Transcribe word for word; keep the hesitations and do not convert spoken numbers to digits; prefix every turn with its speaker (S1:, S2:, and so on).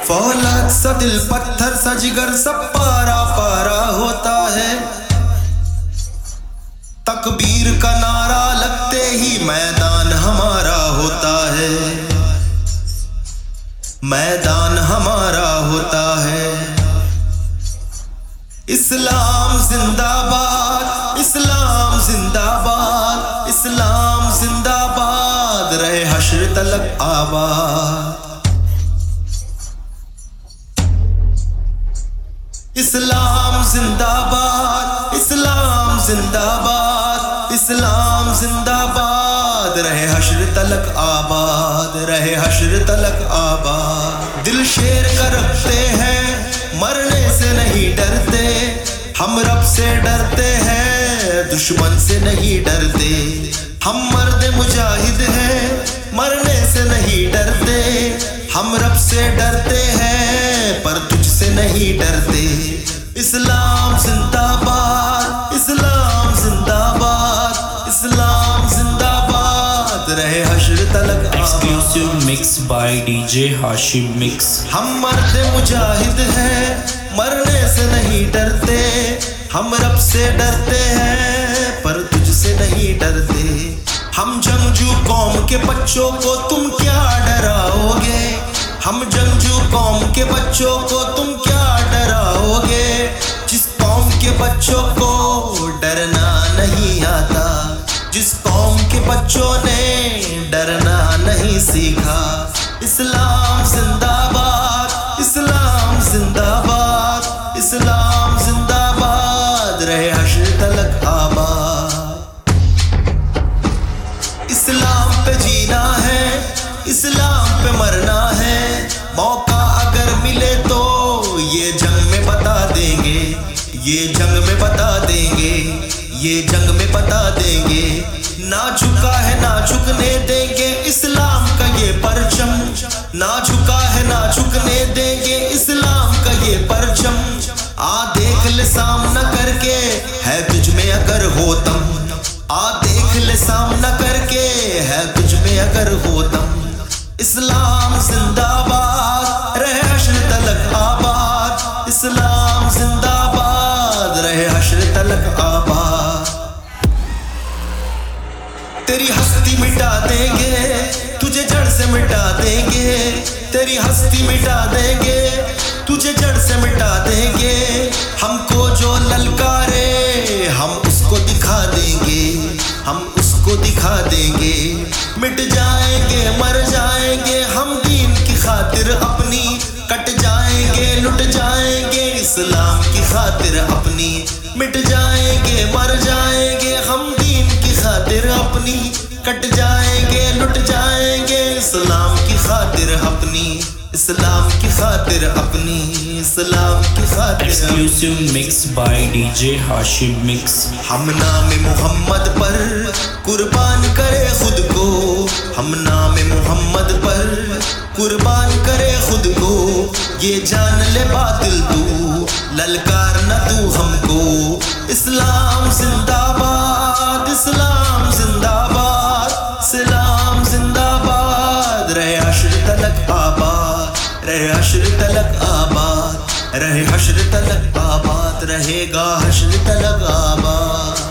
S1: فولاد سا دل پتھر سا جگر سب پارا پارا ہوتا ہے. تکبیر کا نعرہ لگتے ہی میدان ہمارا ہوتا ہے. میدان ہمارا ہوتا ہے. اسلام زندہ باد، اسلام زندہ باد، اسلام زندہ باد، رہے حشر تلک آباد. اسلام زندہ باد، اسلام زندہ باد، اسلام زندہ باد، رہے حشر تلک آباد، رہے حشر تلک آباد. دل شیر کا رکھتے ہیں، مرنے سے نہیں ڈرتے، ہم رب سے ڈرتے ہیں، دشمن سے نہیں ڈرتے. ہم مرد مجاہد ہیں، مرنے سے نہیں ڈرتے، ہم رب سے ڈرتے ہیں، پر تجھ سے نہیں ڈرتے. اسلام زندہ باد، اسلام زندہ باد، اسلام زندہ باد، رہے حشر تلک آباد.
S2: Exclusive mix by D J Hashim mix.
S1: ہم مرد مجاہد ہیں، مرنے سے نہیں ڈرتے، ہم رب سے ڈرتے ہیں، پر تجھ سے نہیں ڈرتے. ہم جنگجو قوم کے بچوں کو تم کیا ڈراؤ گے، ہم جنگجو قوم کے بچوں کو تم کیا ڈراؤ گے، جس قوم کے بچوں کو ڈرنا نہیں آتا، جس قوم کے بچوں نے ڈرنا نہیں سیکھا. اسلام زندہ باد، اسلام زندہ باد، اسلام زندہ باد، رہے حشر تلک آباد. اسلام پہ جینا ہے، اسلام پہ مرنا ہے، موقع اگر ملے تو یہ جنگ میں بتا دیں گے، یہ جنگ میں بتا دیں گے، یہ جنگ میں بتا دیں گے. نہ جھکا ہے نہ جھکنے دیں گے اسلام کا یہ پرچم، نہ جھکا ہے نہ جھکنے دیں گے اسلام کا یہ پرچم. آ دیکھ لے سامنا کر کے ہے تجھ میں اگر ہو دم، آ دیکھ لے سامنا کر کے ہے تجھ میں اگر ہو دم. اسلام زندہ باد، رہے حشر تلک آباد، اسلام زندہ باد، رہے حشر تلک آباد. تیری ہستی مٹا دیں گے، تجھے جڑ سے مٹا دیں گے، تیری ہستی مٹا دیں گے، تجھے جڑ سے مٹا دیں گے. ہم کو جو للکارے ہم اس کو دکھا دیں گے، ہم اس کو دکھا دیں گے. مٹ جائیں گے مر جائیں گے ہم دین کی خاطر اپنی، کٹ جائیں گے لٹ جائیں گے اسلام کی خاطر اپنی. مٹ جائیں گے مر جائیں گے ہم دین کی خاطر اپنی، کٹ جائیں گے لٹ جائیں گے اسلام کی خاطر اپنی، اسلام کی خاطر اپنی، اسلام کی خاطر.
S2: Exclusive mix by D J Hashim mix.
S1: ہم نام محمد پر قربان کرے خود کو، ہم نام محمد پر قربان کرے خود کو. یہ جان لے باطل تو، للکار نہ تو ہم کو. اسلام زندہ باد، اسلام زندہ باد، اسلام زندہ باد، رہے حشر تلک آباد، رہے حشر تلک آباد، رہے حشر تلک آباد، رہے گا حشر تلک آباد.